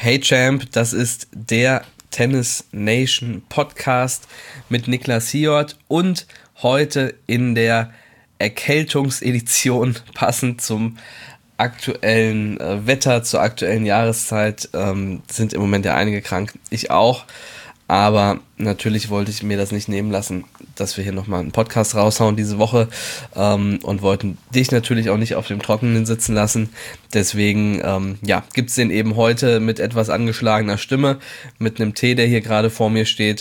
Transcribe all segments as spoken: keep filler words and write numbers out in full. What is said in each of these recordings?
Hey Champ, das ist der Tennis Nation Podcast mit Niklas Hiort und heute in der Erkältungsedition passend zum aktuellen äh, Wetter, zur aktuellen Jahreszeit ähm, sind im Moment ja einige krank, ich auch, aber natürlich wollte ich mir das nicht nehmen lassen, dass wir hier nochmal einen Podcast raushauen diese Woche ähm, und wollten dich natürlich auch nicht auf dem Trockenen sitzen lassen, deswegen ähm, ja, gibt es den eben heute mit etwas angeschlagener Stimme, mit einem Tee, der hier gerade vor mir steht.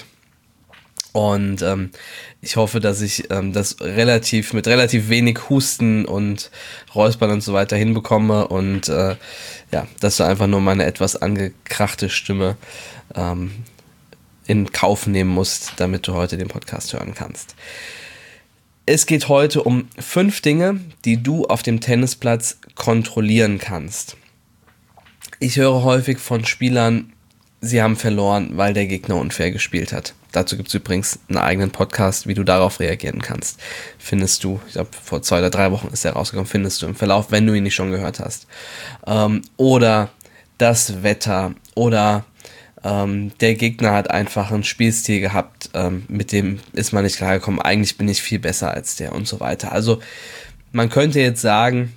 Und ähm, ich hoffe, dass ich ähm, das relativ mit relativ wenig Husten und Räuspern und so weiter hinbekomme und äh, ja, dass du einfach nur meine etwas angekrachte Stimme ähm, in Kauf nehmen musst, damit du heute den Podcast hören kannst. Es geht heute um fünf Dinge, die du auf dem Tennisplatz kontrollieren kannst. Ich höre häufig von Spielern, sie haben verloren, weil der Gegner unfair gespielt hat. Dazu gibt es übrigens einen eigenen Podcast, wie du darauf reagieren kannst. Findest du, ich glaube vor zwei oder drei Wochen ist der rausgekommen, findest du im Verlauf, wenn du ihn nicht schon gehört hast. Ähm, oder das Wetter oder ähm, der Gegner hat einfach einen Spielstil gehabt, ähm, mit dem ist man nicht klargekommen, eigentlich bin ich viel besser als der und so weiter. Also man könnte jetzt sagen,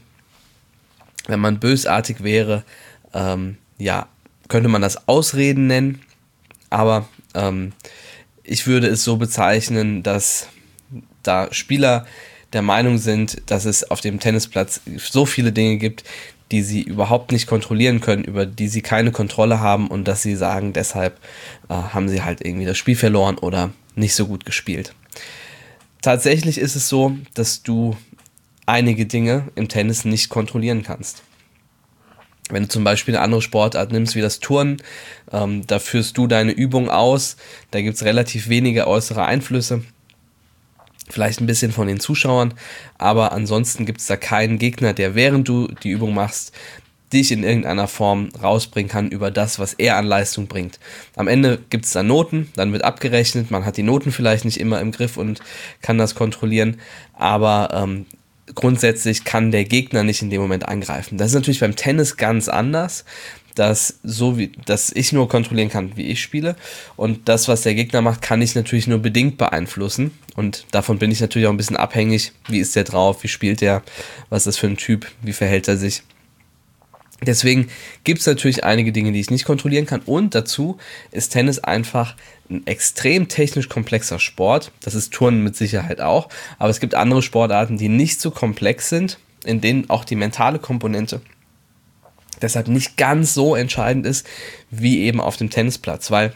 wenn man bösartig wäre, ähm, ja, könnte man das Ausreden nennen, aber ähm, ich würde es so bezeichnen, dass da Spieler der Meinung sind, dass es auf dem Tennisplatz so viele Dinge gibt, die sie überhaupt nicht kontrollieren können, über die sie keine Kontrolle haben und dass sie sagen, deshalb äh, haben sie halt irgendwie das Spiel verloren oder nicht so gut gespielt. Tatsächlich ist es so, dass du einige Dinge im Tennis nicht kontrollieren kannst. Wenn du zum Beispiel eine andere Sportart nimmst, wie das Turnen, ähm, da führst du deine Übung aus, da gibt es relativ wenige äußere Einflüsse, vielleicht ein bisschen von den Zuschauern, aber ansonsten gibt es da keinen Gegner, der während du die Übung machst, dich in irgendeiner Form rausbringen kann über das, was er an Leistung bringt. Am Ende gibt es da Noten, dann wird abgerechnet, man hat die Noten vielleicht nicht immer im Griff und kann das kontrollieren, aber ähm, grundsätzlich kann der Gegner nicht in dem Moment angreifen. Das ist natürlich beim Tennis ganz anders, dass, so wie, dass ich nur kontrollieren kann, wie ich spiele. Und das, was der Gegner macht, kann ich natürlich nur bedingt beeinflussen. Und davon bin ich natürlich auch ein bisschen abhängig. Wie ist der drauf? Wie spielt der? Was ist das für ein Typ? Wie verhält er sich? Deswegen gibt es natürlich einige Dinge, die ich nicht kontrollieren kann. Und dazu ist Tennis einfach ein extrem technisch komplexer Sport. Das ist Turnen mit Sicherheit auch. Aber es gibt andere Sportarten, die nicht so komplex sind, in denen auch die mentale Komponente deshalb nicht ganz so entscheidend ist, wie eben auf dem Tennisplatz. Weil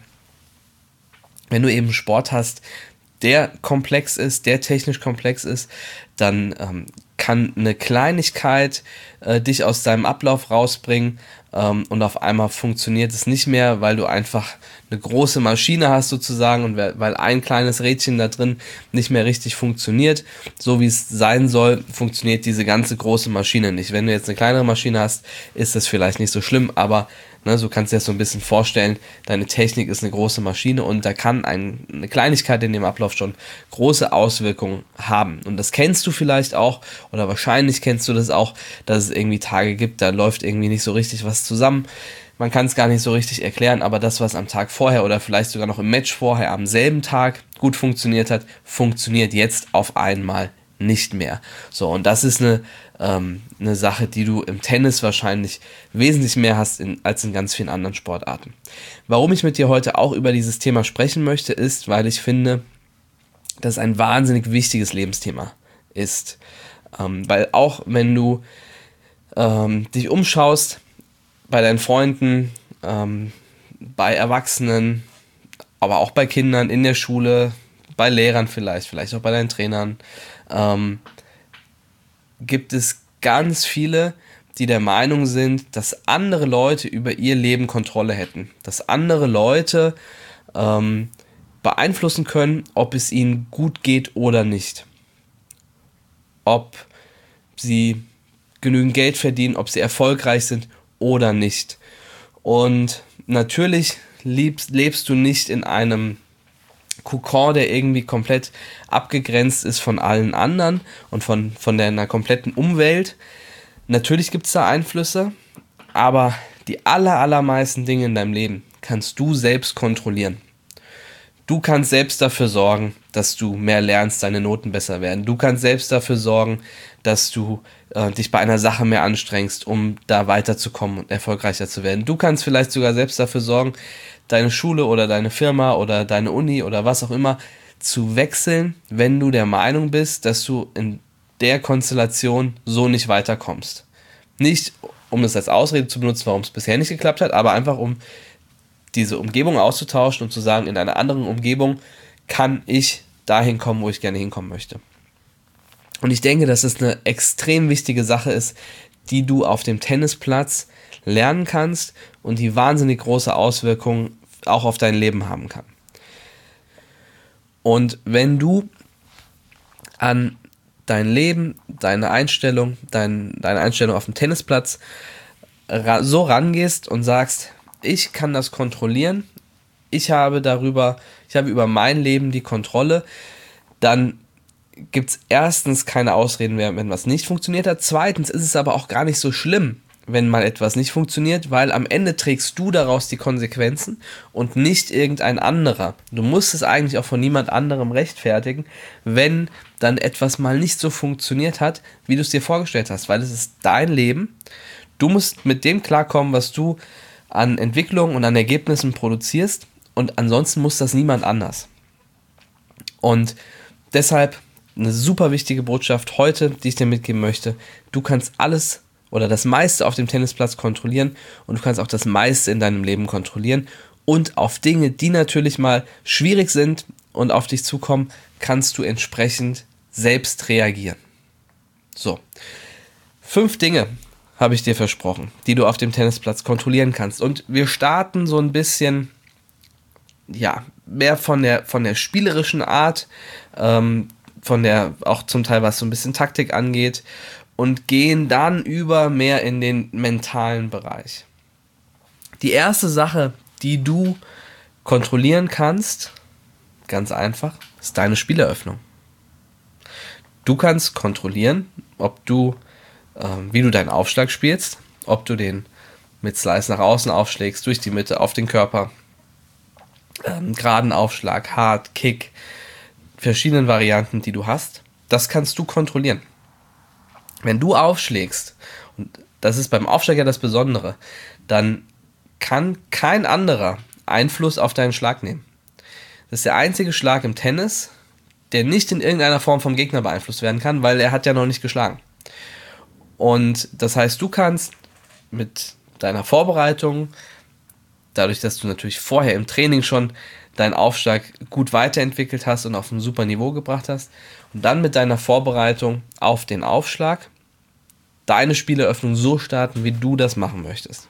wenn du eben Sport hast, der komplex ist, der technisch komplex ist, dann ähm, kann eine Kleinigkeit äh, dich aus deinem Ablauf rausbringen ähm, und auf einmal funktioniert es nicht mehr, weil du einfach eine große Maschine hast sozusagen und weil ein kleines Rädchen da drin nicht mehr richtig funktioniert, so wie es sein soll, funktioniert diese ganze große Maschine nicht. Wenn du jetzt eine kleinere Maschine hast, ist das vielleicht nicht so schlimm, aber ne, so kannst du dir das so ein bisschen vorstellen, deine Technik ist eine große Maschine und da kann ein, eine Kleinigkeit in dem Ablauf schon große Auswirkungen haben. Und das kennst du vielleicht auch oder wahrscheinlich kennst du das auch, dass es irgendwie Tage gibt, da läuft irgendwie nicht so richtig was zusammen. Man kann es gar nicht so richtig erklären, aber das, was am Tag vorher oder vielleicht sogar noch im Match vorher am selben Tag gut funktioniert hat, funktioniert jetzt auf einmal nicht mehr. So, und das ist eine, ähm, eine Sache, die du im Tennis wahrscheinlich wesentlich mehr hast in, als in ganz vielen anderen Sportarten. Warum ich mit dir heute auch über dieses Thema sprechen möchte, ist, weil ich finde, dass es ein wahnsinnig wichtiges Lebensthema ist. Ähm, weil auch wenn du ähm, dich umschaust, bei deinen Freunden, ähm, bei Erwachsenen, aber auch bei Kindern in der Schule, bei Lehrern vielleicht, vielleicht auch bei deinen Trainern, ähm, gibt es ganz viele, die der Meinung sind, dass andere Leute über ihr Leben Kontrolle hätten. Dass andere Leute ähm, beeinflussen können, ob es ihnen gut geht oder nicht. Ob sie genügend Geld verdienen, ob sie erfolgreich sind oder nicht. Und natürlich lebst, lebst du nicht in einem Kokon, der irgendwie komplett abgegrenzt ist von allen anderen und von, von deiner kompletten Umwelt. Natürlich gibt es da Einflüsse, aber Die aller, allermeisten Dinge in deinem Leben kannst du selbst kontrollieren. Du kannst selbst dafür sorgen, dass du mehr lernst, deine Noten besser werden. Du kannst selbst dafür sorgen, dass du äh, dich bei einer Sache mehr anstrengst, um da weiterzukommen und erfolgreicher zu werden. Du kannst vielleicht sogar selbst dafür sorgen, deine Schule oder deine Firma oder deine Uni oder was auch immer zu wechseln, wenn du der Meinung bist, dass du in der Konstellation so nicht weiterkommst. Nicht, um es als Ausrede zu benutzen, warum es bisher nicht geklappt hat, aber einfach um diese Umgebung auszutauschen und zu sagen, in einer anderen Umgebung kann ich dahin kommen, wo ich gerne hinkommen möchte. Und ich denke, dass es eine extrem wichtige Sache ist, die du auf dem Tennisplatz lernen kannst und die wahnsinnig große Auswirkungen auch auf dein Leben haben kann. Und wenn du an dein Leben, deine Einstellung, dein, deine Einstellung auf dem Tennisplatz ra- so rangehst und sagst, ich kann das kontrollieren, ich habe darüber, ich habe über mein Leben die Kontrolle, dann gibt es erstens keine Ausreden mehr, wenn was nicht funktioniert hat. Zweitens ist es aber auch gar nicht so schlimm, wenn mal etwas nicht funktioniert, weil am Ende trägst du daraus die Konsequenzen und nicht irgendein anderer. Du musst es eigentlich auch von niemand anderem rechtfertigen, wenn dann etwas mal nicht so funktioniert hat, wie du es dir vorgestellt hast, weil es ist dein Leben. Du musst mit dem klarkommen, was du an Entwicklung und an Ergebnissen produzierst und ansonsten muss das niemand anders. Und deshalb eine super wichtige Botschaft heute, die ich dir mitgeben möchte. Du kannst alles oder das meiste auf dem Tennisplatz kontrollieren und du kannst auch das meiste in deinem Leben kontrollieren und auf Dinge, die natürlich mal schwierig sind und auf dich zukommen, kannst du entsprechend selbst reagieren. So, fünf Dinge habe ich dir versprochen, die du auf dem Tennisplatz kontrollieren kannst. Und wir starten so ein bisschen, ja, mehr von der, von der spielerischen Art, ähm, von der, auch zum Teil was so ein bisschen Taktik angeht und gehen dann über mehr in den mentalen Bereich. Die erste Sache, die du kontrollieren kannst, ganz einfach, ist deine Spieleröffnung. Du kannst kontrollieren, ob du, äh, wie du deinen Aufschlag spielst, ob du den mit Slice nach außen aufschlägst, durch die Mitte, auf den Körper, ähm, geraden Aufschlag, Hard, Kick, verschiedenen Varianten, die du hast. Das kannst du kontrollieren. Wenn du aufschlägst, und das ist beim Aufschlag ja das Besondere, dann kann kein anderer Einfluss auf deinen Schlag nehmen. Das ist der einzige Schlag im Tennis, der nicht in irgendeiner Form vom Gegner beeinflusst werden kann, weil er hat ja noch nicht geschlagen. Und das heißt, du kannst mit deiner Vorbereitung, dadurch, dass du natürlich vorher im Training schon deinen Aufschlag gut weiterentwickelt hast und auf ein super Niveau gebracht hast, und dann mit deiner Vorbereitung auf den Aufschlag deine Spieleröffnung so starten, wie du das machen möchtest.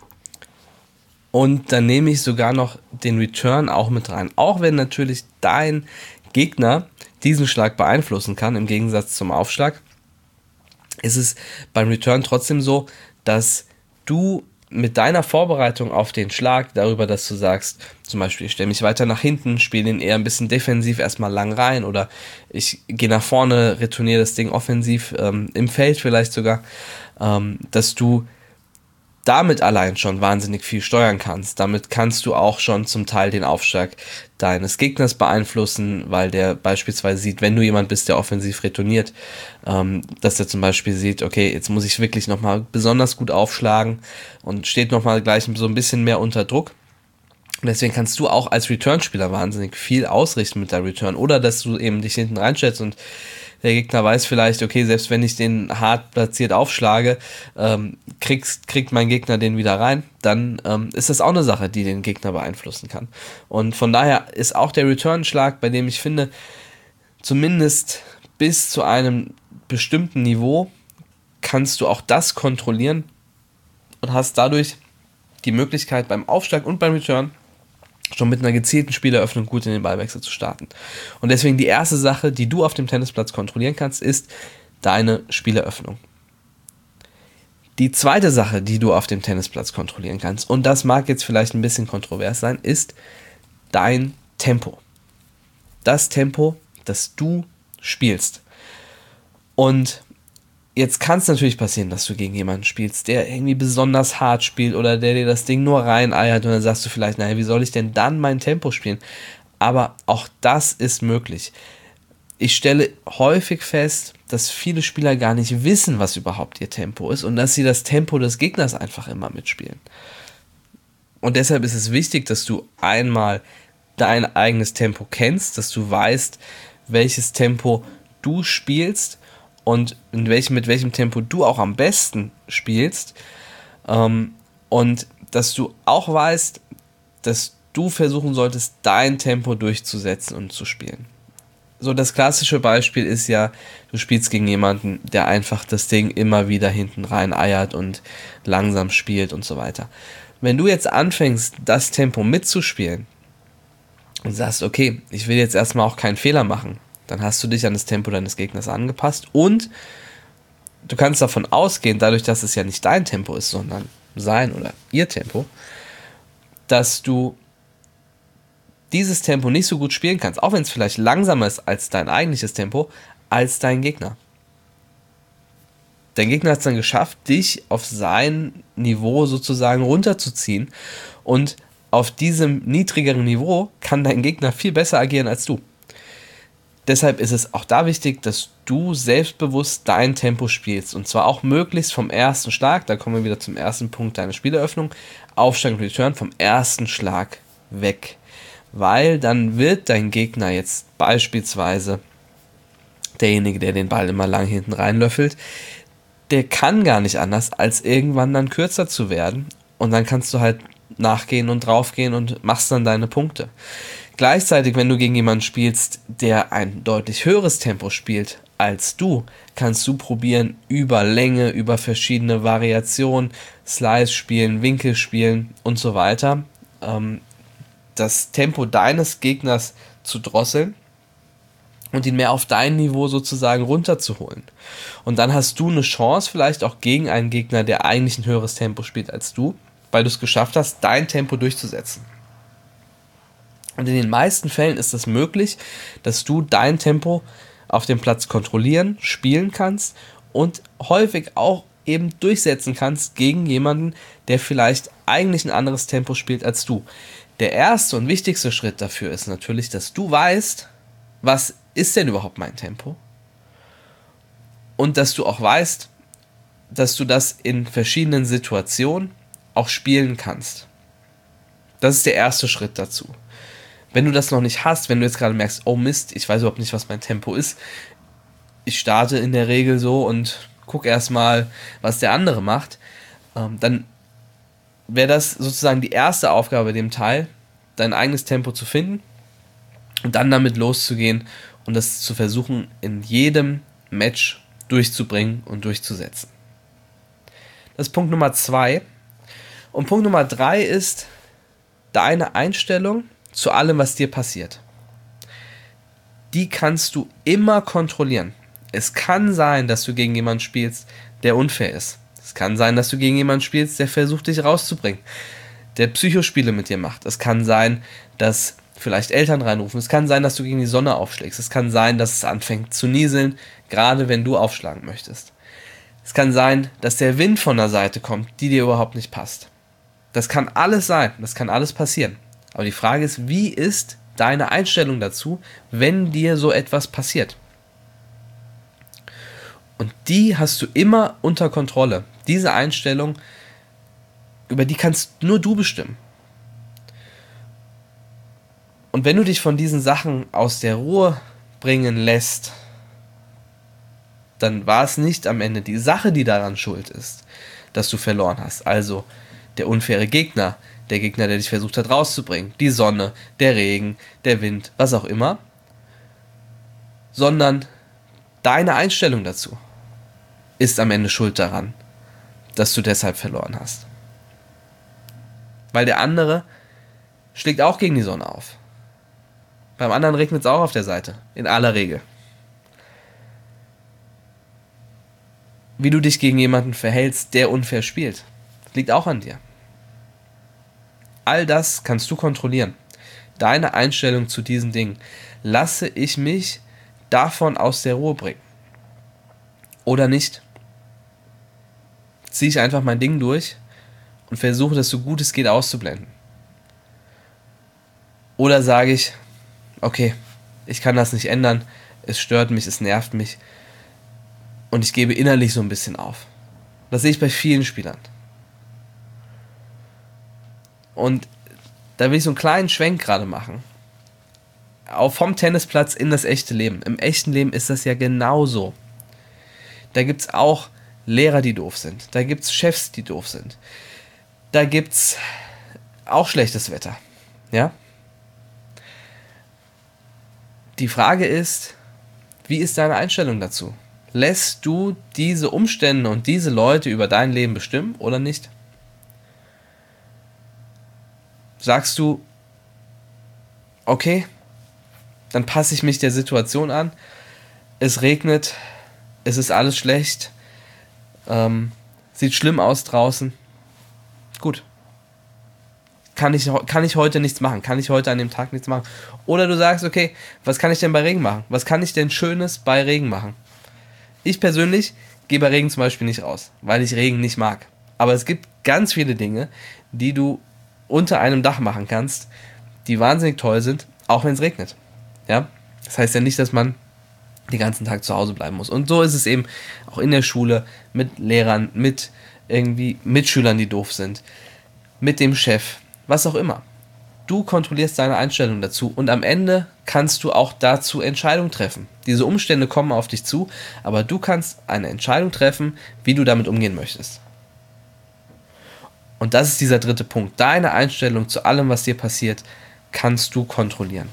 Und dann nehme ich sogar noch den Return auch mit rein. Auch wenn natürlich dein Gegner diesen Schlag beeinflussen kann, im Gegensatz zum Aufschlag, ist es beim Return trotzdem so, dass du mit deiner Vorbereitung auf den Schlag, darüber, dass du sagst, zum Beispiel, ich stelle mich weiter nach hinten, spiele den eher ein bisschen defensiv erstmal lang rein oder ich gehe nach vorne, retourniere das Ding offensiv, ähm, im Feld vielleicht sogar, ähm, dass du damit allein schon wahnsinnig viel steuern kannst. Damit kannst du auch schon zum Teil den Aufschlag deines Gegners beeinflussen, weil der beispielsweise sieht, wenn du jemand bist, der offensiv retourniert, ähm, dass der zum Beispiel sieht, okay, jetzt muss ich wirklich nochmal besonders gut aufschlagen und steht nochmal gleich so ein bisschen mehr unter Druck. Und deswegen kannst du auch als Return-Spieler wahnsinnig viel ausrichten mit der Return oder dass du eben dich hinten reinstellst und der Gegner weiß vielleicht, okay, selbst wenn ich den hart platziert aufschlage, ähm, kriegst, kriegt mein Gegner den wieder rein, dann ähm, ist das auch eine Sache, die den Gegner beeinflussen kann. Und von daher ist auch der Return-Schlag, bei dem ich finde, zumindest bis zu einem bestimmten Niveau kannst du auch das kontrollieren und hast dadurch die Möglichkeit beim Aufschlag und beim Return schon mit einer gezielten Spieleröffnung gut in den Ballwechsel zu starten. Und deswegen die erste Sache, die du auf dem Tennisplatz kontrollieren kannst, ist deine Spieleröffnung. Die zweite Sache, die du auf dem Tennisplatz kontrollieren kannst, und das mag jetzt vielleicht ein bisschen kontrovers sein, ist dein Tempo. Das Tempo, das du spielst. Und Jetzt kann es natürlich passieren, dass du gegen jemanden spielst, der irgendwie besonders hart spielt oder der dir das Ding nur reineiert und dann sagst du vielleicht, naja, wie soll ich denn dann mein Tempo spielen? Aber auch das ist möglich. Ich stelle häufig fest, dass viele Spieler gar nicht wissen, was überhaupt ihr Tempo ist und dass sie das Tempo des Gegners einfach immer mitspielen. Und deshalb ist es wichtig, dass du einmal dein eigenes Tempo kennst, dass du weißt, welches Tempo du spielst und in welchem, mit welchem Tempo du auch am besten spielst. Ähm, und dass du auch weißt, dass du versuchen solltest, dein Tempo durchzusetzen und zu spielen. So, das klassische Beispiel ist ja, du spielst gegen jemanden, der einfach das Ding immer wieder hinten rein eiert und langsam spielt und so weiter. Wenn du jetzt anfängst, das Tempo mitzuspielen und sagst, okay, ich will jetzt erstmal auch keinen Fehler machen, dann hast du dich an das Tempo deines Gegners angepasst und du kannst davon ausgehen, dadurch, dass es ja nicht dein Tempo ist, sondern sein oder ihr Tempo, dass du dieses Tempo nicht so gut spielen kannst, auch wenn es vielleicht langsamer ist als dein eigentliches Tempo, als dein Gegner. Dein Gegner hat es dann geschafft, dich auf sein Niveau sozusagen runterzuziehen und auf diesem niedrigeren Niveau kann dein Gegner viel besser agieren als du. Deshalb ist es auch da wichtig, dass du selbstbewusst dein Tempo spielst. Und zwar auch möglichst vom ersten Schlag, da kommen wir wieder zum ersten Punkt deiner Spieleröffnung, Aufschlag und Return vom ersten Schlag weg. Weil dann wird dein Gegner jetzt beispielsweise derjenige, der den Ball immer lang hinten reinlöffelt, der kann gar nicht anders, als irgendwann dann kürzer zu werden. Und dann kannst du halt nachgehen und draufgehen und machst dann deine Punkte. Gleichzeitig, wenn du gegen jemanden spielst, der ein deutlich höheres Tempo spielt als du, kannst du probieren, über Länge, über verschiedene Variationen, Slice spielen, Winkel spielen und so weiter, ähm, das Tempo deines Gegners zu drosseln und ihn mehr auf dein Niveau sozusagen runterzuholen. Und dann hast du eine Chance, vielleicht auch gegen einen Gegner, der eigentlich ein höheres Tempo spielt als du, weil du es geschafft hast, dein Tempo durchzusetzen. Und in den meisten Fällen ist es möglich, dass du dein Tempo auf dem Platz kontrollieren, spielen kannst und häufig auch eben durchsetzen kannst gegen jemanden, der vielleicht eigentlich ein anderes Tempo spielt als du. Der erste und wichtigste Schritt dafür ist natürlich, dass du weißt, was ist denn überhaupt mein Tempo? Und dass du auch weißt, dass du das in verschiedenen Situationen auch spielen kannst. Das ist der erste Schritt dazu. Wenn du das noch nicht hast, wenn du jetzt gerade merkst, oh Mist, ich weiß überhaupt nicht, was mein Tempo ist, ich starte in der Regel so und gucke erstmal, was der andere macht, ähm, dann wäre das sozusagen die erste Aufgabe in dem Teil, dein eigenes Tempo zu finden und dann damit loszugehen und das zu versuchen, in jedem Match durchzubringen und durchzusetzen. Das ist Punkt Nummer zwei. Und Punkt Nummer drei ist deine Einstellung zu allem, was dir passiert. Die kannst du immer kontrollieren. Es kann sein, dass du gegen jemanden spielst, der unfair ist. Es kann sein, dass du gegen jemanden spielst, der versucht, dich rauszubringen, der Psychospiele mit dir macht. Es kann sein, dass vielleicht Eltern reinrufen. Es kann sein, dass du gegen die Sonne aufschlägst. Es kann sein, dass es anfängt zu nieseln, gerade wenn du aufschlagen möchtest. Es kann sein, dass der Wind von der Seite kommt, die dir überhaupt nicht passt. Das kann alles sein, das kann alles passieren. Aber die Frage ist, wie ist deine Einstellung dazu, wenn dir so etwas passiert? Und die hast du immer unter Kontrolle. Diese Einstellung, über die kannst nur du bestimmen. Und wenn du dich von diesen Sachen aus der Ruhe bringen lässt, dann war es nicht am Ende die Sache, die daran schuld ist, dass du verloren hast. Also der unfaire Gegner, der Gegner, der dich versucht hat rauszubringen, die Sonne, der Regen, der Wind, was auch immer, sondern deine Einstellung dazu ist am Ende schuld daran, dass du deshalb verloren hast. Weil der andere schlägt auch gegen die Sonne auf. Beim anderen regnet es auch auf der Seite, in aller Regel. Wie du dich gegen jemanden verhältst, der unfair spielt, liegt auch an dir. All das kannst du kontrollieren. Deine Einstellung zu diesen Dingen. Lasse ich mich davon aus der Ruhe bringen? Oder nicht? ziehe ich einfach mein Ding durch und versuche das so gut es geht auszublenden. Oder sage ich, okay, ich kann das nicht ändern, es stört mich, es nervt mich und ich gebe innerlich so ein bisschen auf. Das sehe ich bei vielen Spielern. Und da will ich so einen kleinen Schwenk gerade machen. Auch vom Tennisplatz in das echte Leben. Im echten Leben ist das ja genauso. Da gibt es auch Lehrer, die doof sind. Da gibt es Chefs, die doof sind. Da gibt es auch schlechtes Wetter. Ja? Die Frage ist, wie ist deine Einstellung dazu? Lässt du diese Umstände und diese Leute über dein Leben bestimmen oder nicht? Sagst du, okay, dann passe ich mich der Situation an, es regnet, es ist alles schlecht, ähm, sieht schlimm aus draußen, gut. Kann ich, kann ich heute nichts machen, kann ich heute an dem Tag nichts machen. Oder du sagst, okay, was kann ich denn bei Regen machen? Was kann ich denn Schönes bei Regen machen? Ich persönlich gehe bei Regen zum Beispiel nicht raus, weil ich Regen nicht mag. Aber es gibt ganz viele Dinge, die du unter einem Dach machen kannst, die wahnsinnig toll sind, auch wenn es regnet. Ja? Das heißt ja nicht, dass man den ganzen Tag zu Hause bleiben muss. Und so ist es eben auch in der Schule, mit Lehrern, mit irgendwie Mitschülern, die doof sind, mit dem Chef, was auch immer. Du kontrollierst deine Einstellung dazu und am Ende kannst du auch dazu Entscheidungen treffen. Diese Umstände kommen auf dich zu, aber du kannst eine Entscheidung treffen, wie du damit umgehen möchtest. Und das ist dieser dritte Punkt. Deine Einstellung zu allem, was dir passiert, kannst du kontrollieren.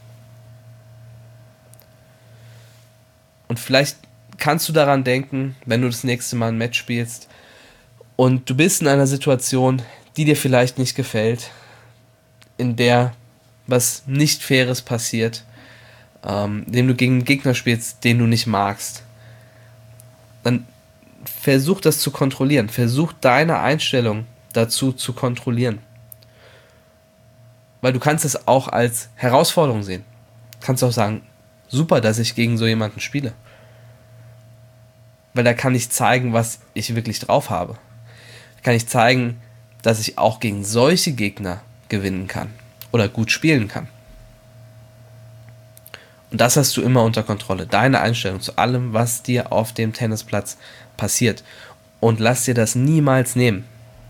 Und vielleicht kannst du daran denken, wenn du das nächste Mal ein Match spielst und du bist in einer Situation, die dir vielleicht nicht gefällt, in der was nicht Faires passiert, ähm, indem du gegen einen Gegner spielst, den du nicht magst, dann versuch das zu kontrollieren. Versuch deine Einstellung dazu zu kontrollieren. Weil du kannst es auch als Herausforderung sehen. Du kannst auch sagen, super, dass ich gegen so jemanden spiele. Weil da kann ich zeigen, was ich wirklich drauf habe. Da kann ich zeigen, dass ich auch gegen solche Gegner gewinnen kann oder gut spielen kann. Und das hast du immer unter Kontrolle. Deine Einstellung zu allem, was dir auf dem Tennisplatz passiert. Und lass dir das niemals nehmen.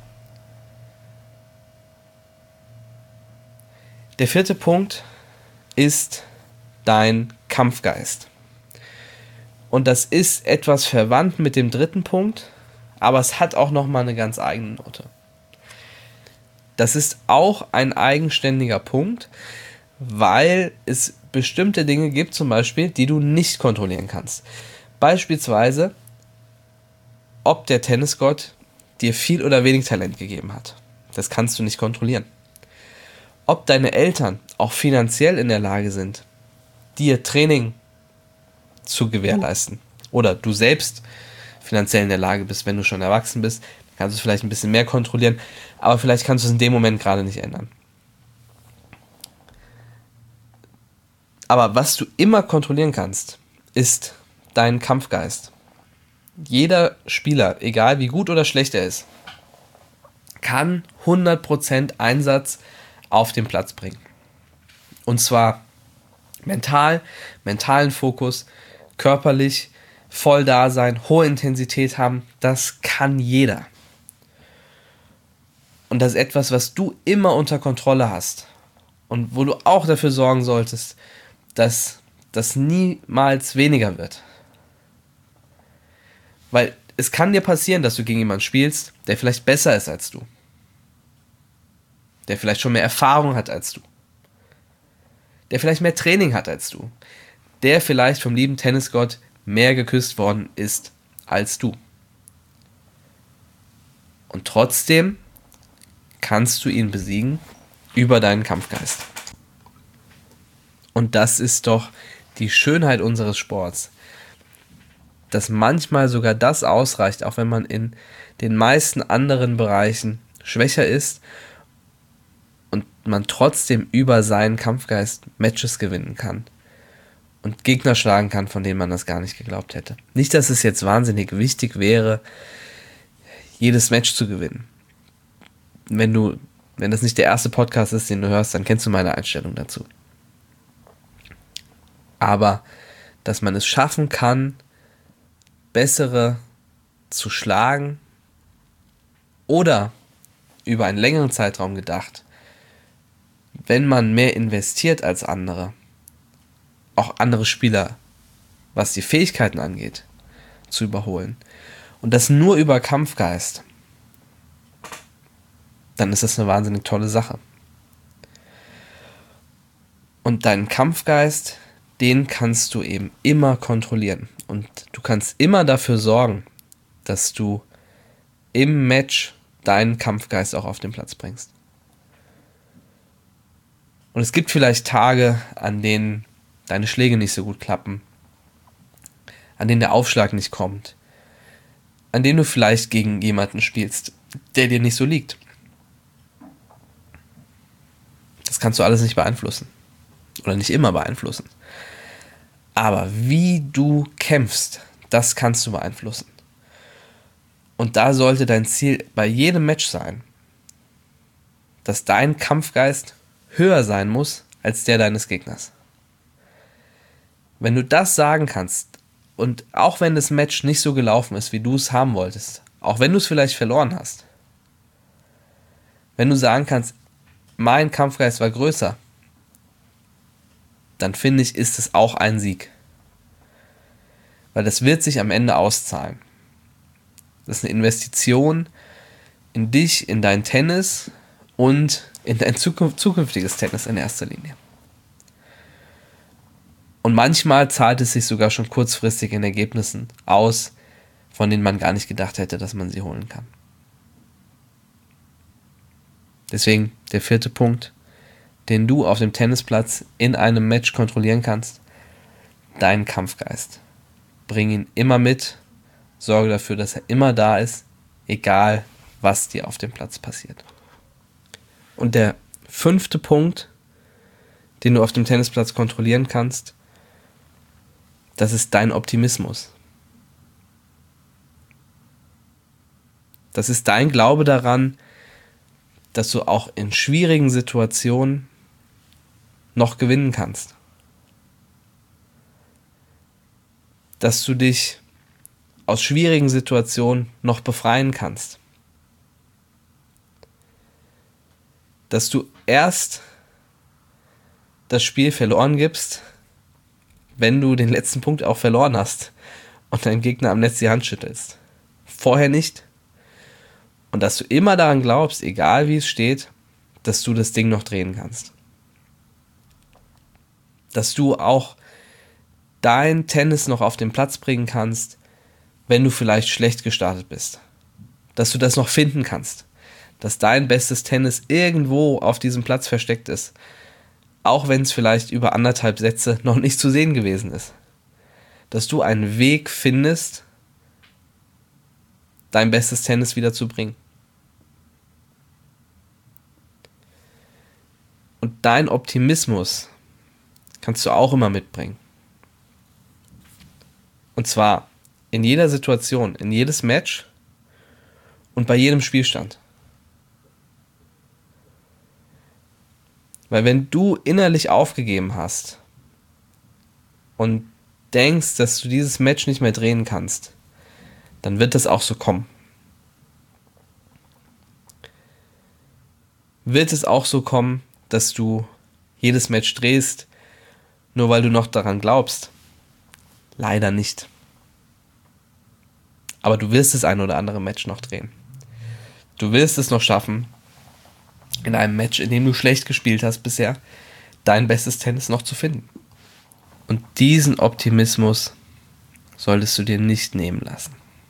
Der vierte Punkt ist dein Kampfgeist. Und das ist etwas verwandt mit dem dritten Punkt, aber es hat auch nochmal eine ganz eigene Note. Das ist auch ein eigenständiger Punkt, weil es bestimmte Dinge gibt, zum Beispiel, die du nicht kontrollieren kannst. Beispielsweise, ob der Tennisgott dir viel oder wenig Talent gegeben hat. Das kannst du nicht kontrollieren. Ob deine Eltern auch finanziell in der Lage sind, dir Training zu gewährleisten oder du selbst finanziell in der Lage bist, wenn du schon erwachsen bist, kannst du es vielleicht ein bisschen mehr kontrollieren, aber vielleicht kannst du es in dem Moment gerade nicht ändern. Aber was du immer kontrollieren kannst, ist dein Kampfgeist. Jeder Spieler, egal wie gut oder schlecht er ist, kann hundert Prozent Einsatz auf den Platz bringen. Und zwar mental, mentalen Fokus, körperlich, voll da sein, hohe Intensität haben, das kann jeder. Und das ist etwas, was du immer unter Kontrolle hast und wo du auch dafür sorgen solltest, dass das niemals weniger wird. Weil es kann dir passieren, dass du gegen jemanden spielst, der vielleicht besser ist als du. Der vielleicht schon mehr Erfahrung hat als du. Der vielleicht mehr Training hat als du. Der vielleicht vom lieben Tennisgott mehr geküsst worden ist als du. Und trotzdem kannst du ihn besiegen über deinen Kampfgeist. Und das ist doch die Schönheit unseres Sports. Dass manchmal sogar das ausreicht, auch wenn man in den meisten anderen Bereichen schwächer ist und man trotzdem über seinen Kampfgeist Matches gewinnen kann und Gegner schlagen kann, von denen man das gar nicht geglaubt hätte. Nicht, dass es jetzt wahnsinnig wichtig wäre, jedes Match zu gewinnen. Wenn du, wenn das nicht der erste Podcast ist, den du hörst, dann kennst du meine Einstellung dazu. Aber dass man es schaffen kann, bessere zu schlagen oder über einen längeren Zeitraum gedacht, wenn man mehr investiert als andere, auch andere Spieler, was die Fähigkeiten angeht, zu überholen und das nur über Kampfgeist, dann ist das eine wahnsinnig tolle Sache. Und deinen Kampfgeist, den kannst du eben immer kontrollieren. Und du kannst immer dafür sorgen, dass du im Match deinen Kampfgeist auch auf den Platz bringst. Und es gibt vielleicht Tage, an denen deine Schläge nicht so gut klappen, an denen der Aufschlag nicht kommt, an denen du vielleicht gegen jemanden spielst, der dir nicht so liegt. Das kannst du alles nicht beeinflussen. Oder nicht immer beeinflussen. Aber wie du kämpfst, das kannst du beeinflussen. Und da sollte dein Ziel bei jedem Match sein, dass dein Kampfgeist höher sein muss als der deines Gegners. Wenn du das sagen kannst, und auch wenn das Match nicht so gelaufen ist, wie du es haben wolltest, auch wenn du es vielleicht verloren hast, wenn du sagen kannst, mein Kampfgeist war größer, dann finde ich, ist es auch ein Sieg. Weil das wird sich am Ende auszahlen. Das ist eine Investition in dich, in dein Tennis und in dein zukünftiges Tennis in erster Linie. Und manchmal zahlt es sich sogar schon kurzfristig in Ergebnissen aus, von denen man gar nicht gedacht hätte, dass man sie holen kann. Deswegen der vierte Punkt, den du auf dem Tennisplatz in einem Match kontrollieren kannst, dein Kampfgeist. Bring ihn immer mit, sorge dafür, dass er immer da ist, egal was dir auf dem Platz passiert. Und der fünfte Punkt, den du auf dem Tennisplatz kontrollieren kannst, das ist dein Optimismus. Das ist dein Glaube daran, dass du auch in schwierigen Situationen noch gewinnen kannst. Dass du dich aus schwierigen Situationen noch befreien kannst. Dass du erst das Spiel verloren gibst, wenn du den letzten Punkt auch verloren hast und deinem Gegner am Netz die Hand schüttelst. Vorher nicht. Und dass du immer daran glaubst, egal wie es steht, dass du das Ding noch drehen kannst. Dass du auch dein Tennis noch auf den Platz bringen kannst, wenn du vielleicht schlecht gestartet bist. Dass du das noch finden kannst. Dass dein bestes Tennis irgendwo auf diesem Platz versteckt ist. Auch wenn es vielleicht über anderthalb Sätze noch nicht zu sehen gewesen ist. Dass du einen Weg findest, dein bestes Tennis wieder zu bringen. Und dein Optimismus kannst du auch immer mitbringen. Und zwar in jeder Situation, in jedes Match und bei jedem Spielstand. Weil wenn du innerlich aufgegeben hast und denkst, dass du dieses Match nicht mehr drehen kannst, dann wird das auch so kommen. Wird es auch so kommen, dass du jedes Match drehst, nur weil du noch daran glaubst? Leider nicht. Aber du wirst das ein oder andere Match noch drehen. Du wirst es noch schaffen, in einem Match, in dem du schlecht gespielt hast bisher, dein bestes Tennis noch zu finden. Und diesen Optimismus solltest du dir nicht nehmen lassen.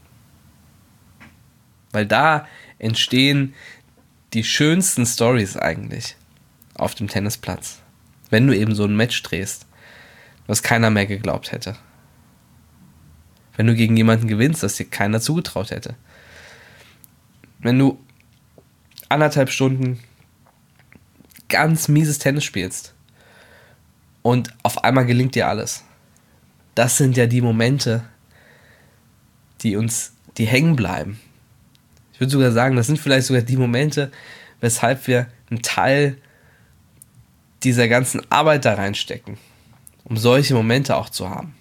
Weil da entstehen die schönsten Storys eigentlich auf dem Tennisplatz. Wenn du eben so ein Match drehst, was keiner mehr geglaubt hätte. Wenn du gegen jemanden gewinnst, das dir keiner zugetraut hätte. Wenn du anderthalb Stunden ganz mieses Tennis spielst und auf einmal gelingt dir alles. Das sind ja die Momente, die uns, die hängen bleiben. Ich würde sogar sagen, das sind vielleicht sogar die Momente, weshalb wir einen Teil dieser ganzen Arbeit da reinstecken, um solche Momente auch zu haben.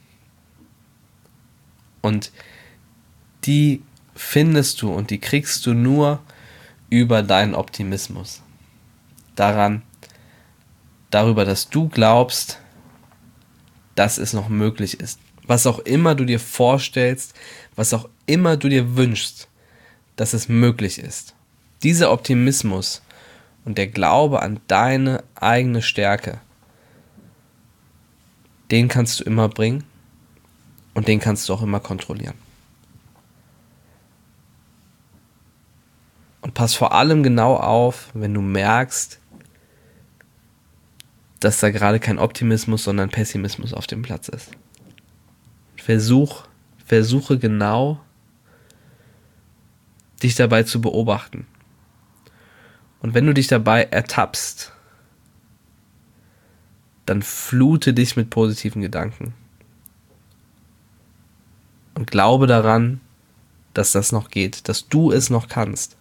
Und die findest du und die kriegst du nur über deinen Optimismus. Daran, darüber, dass du glaubst, dass es noch möglich ist. Was auch immer du dir vorstellst, was auch immer du dir wünschst, dass es möglich ist. Dieser Optimismus und der Glaube an deine eigene Stärke, den kannst du immer bringen und den kannst du auch immer kontrollieren. Und pass vor allem genau auf, wenn du merkst, dass da gerade kein Optimismus, sondern Pessimismus auf dem Platz ist. Versuch, versuche genau, dich dabei zu beobachten. Und wenn du dich dabei ertappst, dann flute dich mit positiven Gedanken. Und glaube daran, dass das noch geht, dass du es noch kannst.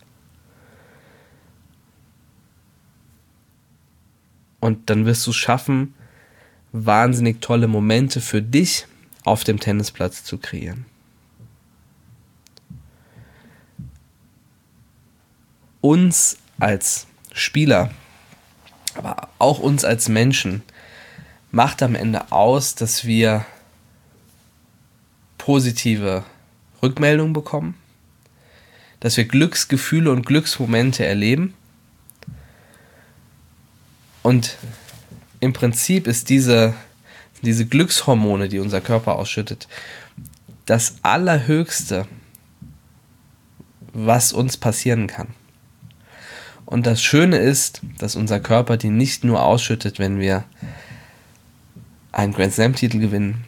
Und dann wirst du es schaffen, wahnsinnig tolle Momente für dich auf dem Tennisplatz zu kreieren. Uns als Spieler, aber auch uns als Menschen, macht am Ende aus, dass wir positive Rückmeldungen bekommen, dass wir Glücksgefühle und Glücksmomente erleben. Und im Prinzip ist diese, diese Glückshormone, die unser Körper ausschüttet, das Allerhöchste, was uns passieren kann. Und das Schöne ist, dass unser Körper die nicht nur ausschüttet, wenn wir einen Grand Slam-Titel gewinnen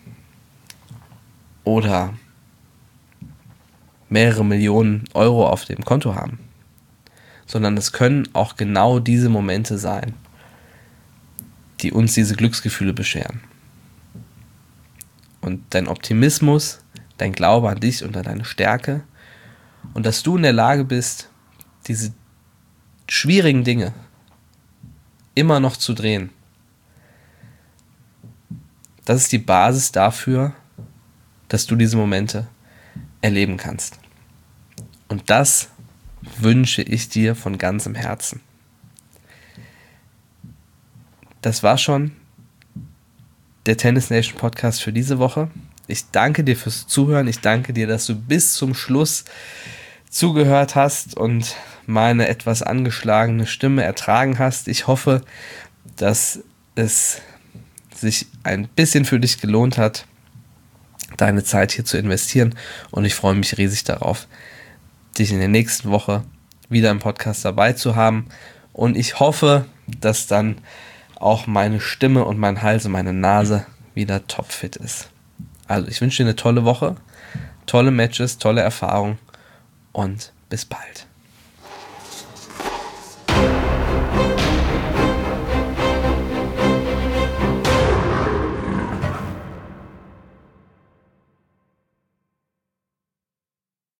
oder mehrere Millionen Euro auf dem Konto haben, sondern es können auch genau diese Momente sein, die uns diese Glücksgefühle bescheren. Und dein Optimismus, dein Glaube an dich und an deine Stärke und dass du in der Lage bist, diese schwierigen Dinge immer noch zu drehen, das ist die Basis dafür, dass du diese Momente erleben kannst. Und das wünsche ich dir von ganzem Herzen. Das war schon der Tennis Nation Podcast für diese Woche. Ich danke dir fürs Zuhören. Ich danke dir, dass du bis zum Schluss zugehört hast und meine etwas angeschlagene Stimme ertragen hast. Ich hoffe, dass es sich ein bisschen für dich gelohnt hat, deine Zeit hier zu investieren. Und ich freue mich riesig darauf, dich in der nächsten Woche wieder im Podcast dabei zu haben. Und ich hoffe, dass dann auch meine Stimme und mein Hals und meine Nase wieder topfit ist. Also ich wünsche dir eine tolle Woche, tolle Matches, tolle Erfahrungen und bis bald.